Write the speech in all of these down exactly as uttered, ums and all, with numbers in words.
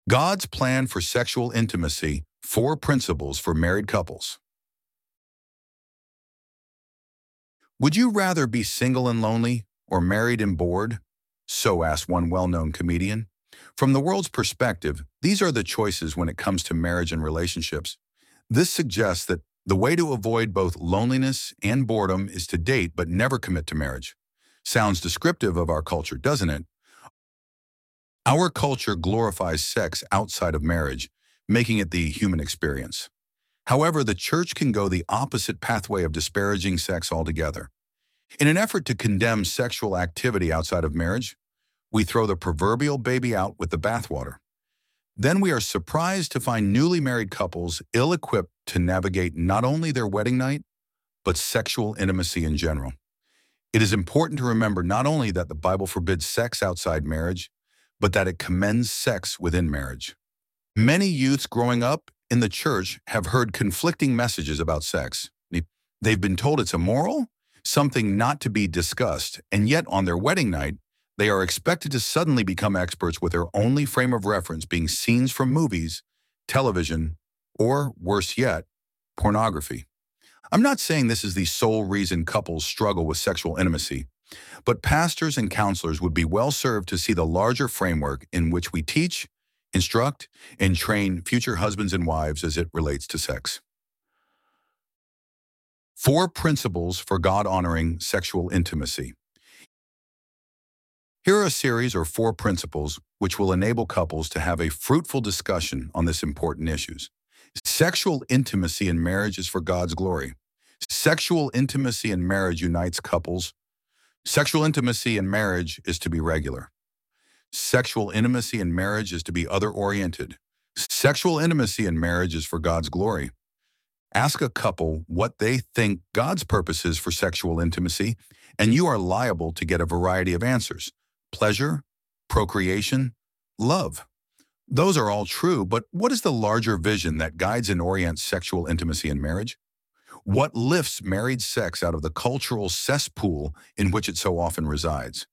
God's plan for sexual intimacy, four principles for married couples. Would you rather be single and lonely or married and bored? So asked one well-known comedian. From the world's perspective, these are the choices when it comes to marriage and relationships. This suggests that the way to avoid both loneliness and boredom is to date but never commit to marriage. Sounds descriptive of our culture, doesn't it? Our culture glorifies sex outside of marriage, making it the human experience. However, the church can go the opposite pathway of disparaging sex altogether. In an effort to condemn sexual activity outside of marriage, we throw the proverbial baby out with the bathwater. Then we are surprised to find newly married couples ill-equipped to navigate not only their wedding night, but sexual intimacy in general. It is important to remember not only that the Bible forbids sex outside marriage, but that it commends sex within marriage. Many youths growing up in the church have heard conflicting messages about sex. They've been told it's immoral, something not to be discussed, and yet on their wedding night, they are expected to suddenly become experts with their only frame of reference being scenes from movies, television, or, worse yet, pornography. I'm not saying this is the sole reason couples struggle with sexual intimacy, but pastors and counselors would be well served to see the larger framework in which we teach, instruct, and train future husbands and wives as it relates to sex. Four principles for God-honoring sexual intimacy. Here are a series or four principles which will enable couples to have a fruitful discussion on this important issues. Sexual intimacy in marriage is for God's glory. Sexual intimacy in marriage unites couples. Sexual intimacy in marriage is to be regular. Sexual intimacy in marriage is to be other-oriented. Sexual intimacy in marriage is for God's glory. Ask a couple what they think God's purpose is for sexual intimacy, and you are liable to get a variety of answers. Pleasure, procreation, love. Those are all true, but what is the larger vision that guides and orients sexual intimacy in marriage? What lifts married sex out of the cultural cesspool in which it so often resides?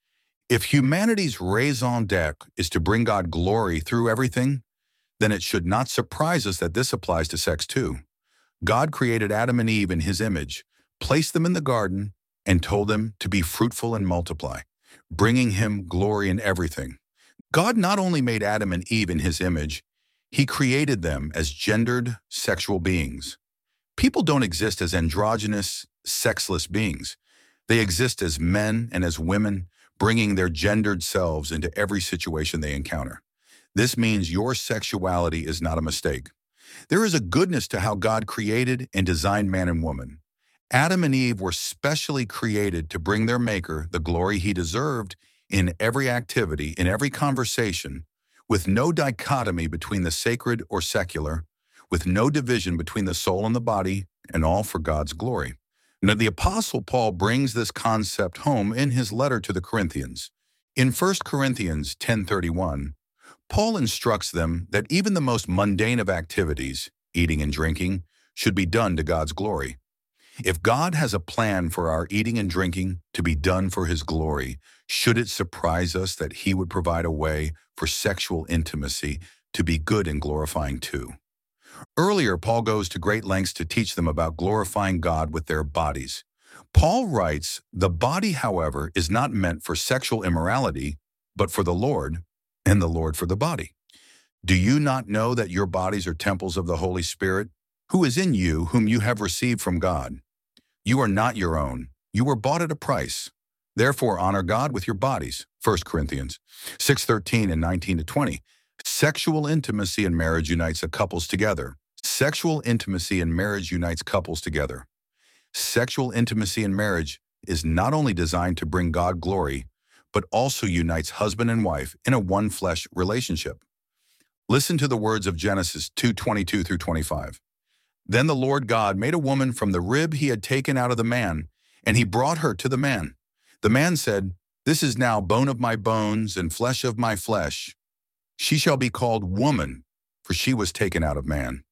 If humanity's raison d'etre is to bring God glory through everything, then it should not surprise us that this applies to sex too. God created Adam and Eve in his image, placed them in the garden, and told them to be fruitful and multiply, bringing him glory in everything. God not only made Adam and Eve in his image, he created them as gendered sexual beings. People don't exist as androgynous, sexless beings. They exist as men and as women, bringing their gendered selves into every situation they encounter. This means your sexuality is not a mistake. There is a goodness to how God created and designed man and woman. Adam and Eve were specially created to bring their Maker the glory he deserved in every activity, in every conversation, with no dichotomy between the sacred or secular, with no division between the soul and the body, and all for God's glory. Now, the Apostle Paul brings this concept home in his letter to the Corinthians. In First Corinthians ten thirty-one, Paul instructs them that even the most mundane of activities, eating and drinking, should be done to God's glory. If God has a plan for our eating and drinking to be done for his glory, should it surprise us that he would provide a way for sexual intimacy to be good and glorifying too? Earlier, Paul goes to great lengths to teach them about glorifying God with their bodies. Paul writes, "The body, however, is not meant for sexual immorality, but for the Lord, and the Lord for the body. Do you not know that your bodies are temples of the Holy Spirit, who is in you, whom you have received from God? You are not your own. You were bought at a price. Therefore, honor God with your bodies." First Corinthians six thirteen and nineteen to twenty. Sexual intimacy in marriage unites a couples together. Sexual intimacy in marriage unites couples together. Sexual intimacy in marriage is not only designed to bring God glory, but also unites husband and wife in a one-flesh relationship. Listen to the words of Genesis two twenty-two through twenty-five. "Then the Lord God made a woman from the rib he had taken out of the man, and he brought her to the man. The man said, 'This is now bone of my bones and flesh of my flesh. She shall be called woman, for she was taken out of man.'"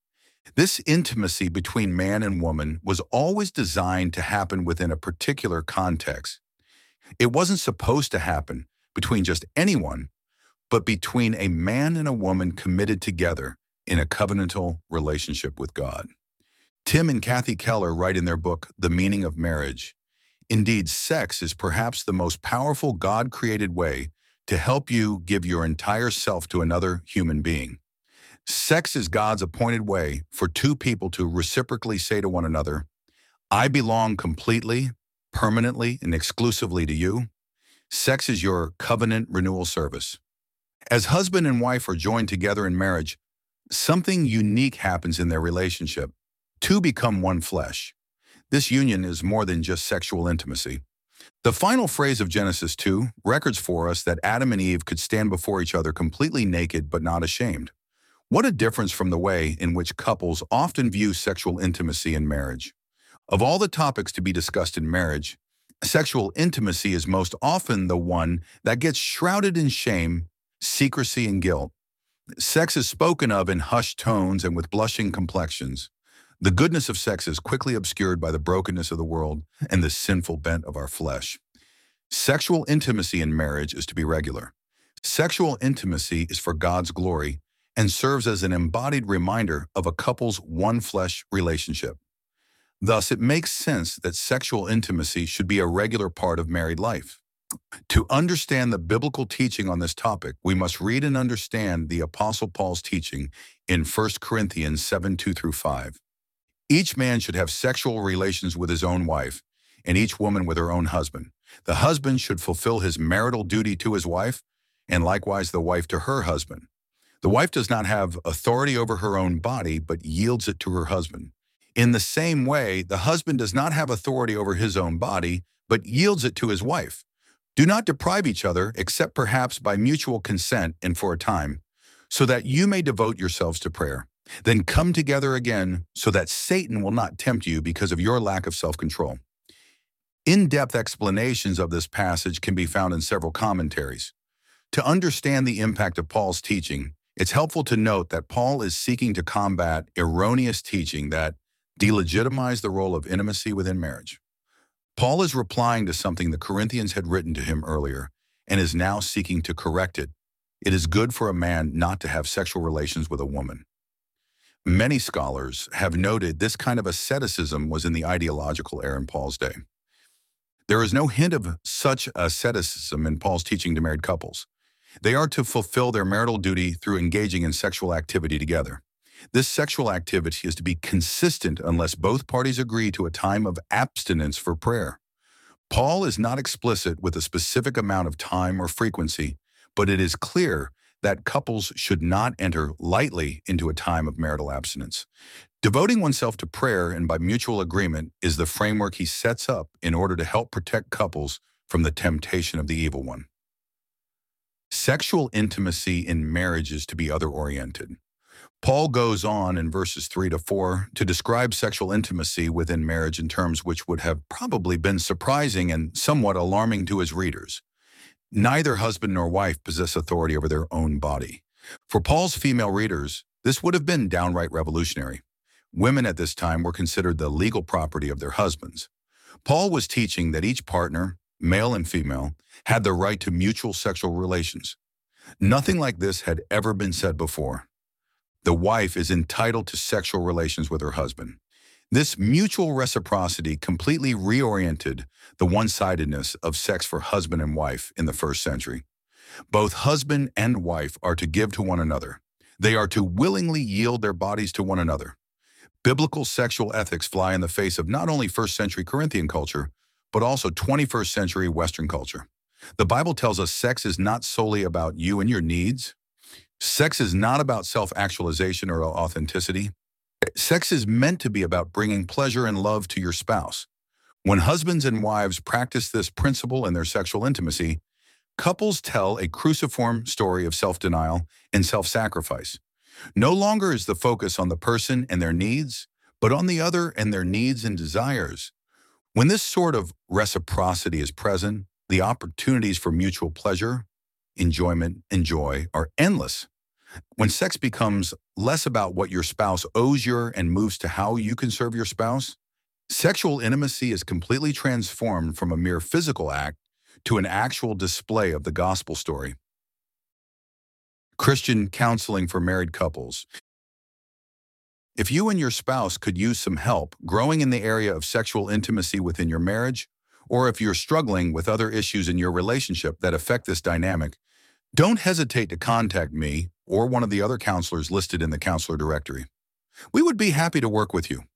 This intimacy between man and woman was always designed to happen within a particular context. It wasn't supposed to happen between just anyone, but between a man and a woman committed together in a covenantal relationship with God. Tim and Kathy Keller write in their book, The Meaning of Marriage, "Indeed, sex is perhaps the most powerful God-created way to help you give your entire self to another human being. Sex is God's appointed way for two people to reciprocally say to one another, 'I belong completely, permanently, and exclusively to you.' Sex is your covenant renewal service. As husband and wife are joined together in marriage, something unique happens in their relationship. Two become one flesh. This union is more than just sexual intimacy. The final phrase of Genesis two records for us that Adam and Eve could stand before each other completely naked but not ashamed. What a difference from the way in which couples often view sexual intimacy in marriage. Of all the topics to be discussed in marriage, sexual intimacy is most often the one that gets shrouded in shame, secrecy, and guilt. Sex is spoken of in hushed tones and with blushing complexions. The goodness of sex is quickly obscured by the brokenness of the world and the sinful bent of our flesh. Sexual intimacy in marriage is to be regular. Sexual intimacy is for God's glory and serves as an embodied reminder of a couple's one-flesh relationship. Thus, it makes sense that sexual intimacy should be a regular part of married life. To understand the biblical teaching on this topic, we must read and understand the Apostle Paul's teaching in First Corinthians seven, two through five. Each man should have sexual relations with his own wife, and each woman with her own husband. The husband should fulfill his marital duty to his wife, and likewise the wife to her husband. The wife does not have authority over her own body, but yields it to her husband. In the same way, the husband does not have authority over his own body, but yields it to his wife. Do not deprive each other, except perhaps by mutual consent and for a time, so that you may devote yourselves to prayer. Then come together again, so that Satan will not tempt you because of your lack of self-control. In-depth explanations of this passage can be found in several commentaries. To understand the impact of Paul's teaching, it's helpful to note that Paul is seeking to combat erroneous teaching that delegitimize the role of intimacy within marriage. Paul is replying to something the Corinthians had written to him earlier and is now seeking to correct it. It is good for a man not to have sexual relations with a woman. Many scholars have noted this kind of asceticism was in the ideological era in Paul's day. There is no hint of such asceticism in Paul's teaching to married couples. They are to fulfill their marital duty through engaging in sexual activity together. This sexual activity is to be consistent unless both parties agree to a time of abstinence for prayer. Paul is not explicit with a specific amount of time or frequency, but it is clear that couples should not enter lightly into a time of marital abstinence. Devoting oneself to prayer and by mutual agreement is the framework he sets up in order to help protect couples from the temptation of the evil one. Sexual intimacy in marriage is to be other-oriented. Paul goes on in verses three to four to describe sexual intimacy within marriage in terms which would have probably been surprising and somewhat alarming to his readers. Neither husband nor wife possess authority over their own body. For Paul's female readers, this would have been downright revolutionary. Women at this time were considered the legal property of their husbands. Paul was teaching that each partner, male and female, had the right to mutual sexual relations. Nothing like this had ever been said before. The wife is entitled to sexual relations with her husband. This mutual reciprocity completely reoriented the one-sidedness of sex for husband and wife in the first century. Both husband and wife are to give to one another. They are to willingly yield their bodies to one another. Biblical sexual ethics fly in the face of not only first century Corinthian culture, but also twenty-first century Western culture. The Bible tells us sex is not solely about you and your needs. Sex is not about self-actualization or authenticity. Sex is meant to be about bringing pleasure and love to your spouse. When husbands and wives practice this principle in their sexual intimacy, couples tell a cruciform story of self-denial and self-sacrifice. No longer is the focus on the person and their needs, but on the other and their needs and desires. When this sort of reciprocity is present, the opportunities for mutual pleasure, enjoyment, and joy are endless. When sex becomes less about what your spouse owes you and moves to how you can serve your spouse, sexual intimacy is completely transformed from a mere physical act to an actual display of the gospel story. Christian Counseling for Married Couples. If you and your spouse could use some help growing in the area of sexual intimacy within your marriage, or if you're struggling with other issues in your relationship that affect this dynamic, don't hesitate to contact me or one of the other counselors listed in the counselor directory. We would be happy to work with you.